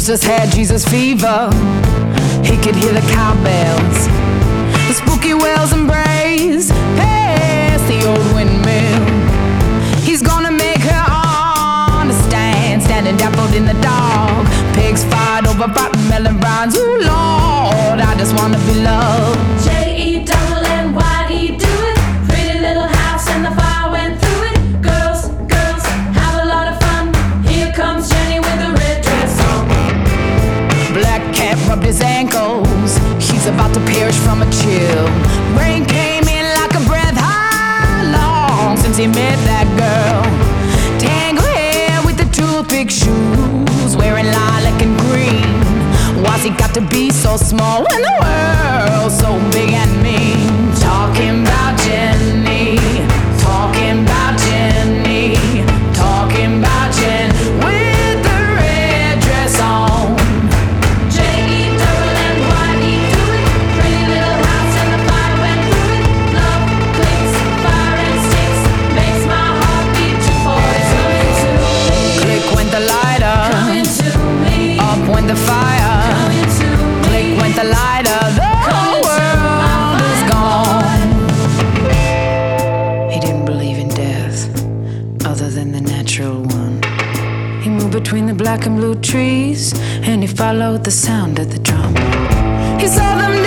Jules just had Jesus fever. He could hear the cowbells, the spooky whales embrace past the old windmill. He's gonna make her understand, standing dappled in the dark. Pigs fight over rotten melon rinds. Ooh, Lord, I just wanna be loved. J-E-double-N-Y-E, do it. Pretty little house and the fire went through it. Girls, girls, have a lot of fun. Here comes Jenny with the red dress on. Black cat rubbed his ankles. He's about to perish from a chill. Rain came in like a breath. How long since he met that girl? Tangled hair with the toothpick shoes, wearing lilac and green. Why's he got to be so small when the world's so big and mean? Talking about Jenny, talking about Jenny, talking about Jen with the red dress on. J-E-double-N-Y-E, do it. Pretty little house and the fire went through it. Love clicks, fire and sticks, makes my heart beat 240. Coming to me, Click went the lighter, coming to me, up went the fire. coming to me. Click went the lighter, the whole world is gone. He didn't believe in death, other than the natural one. He moved between the black and blue trees, and he followed the sound of the drum. He saw them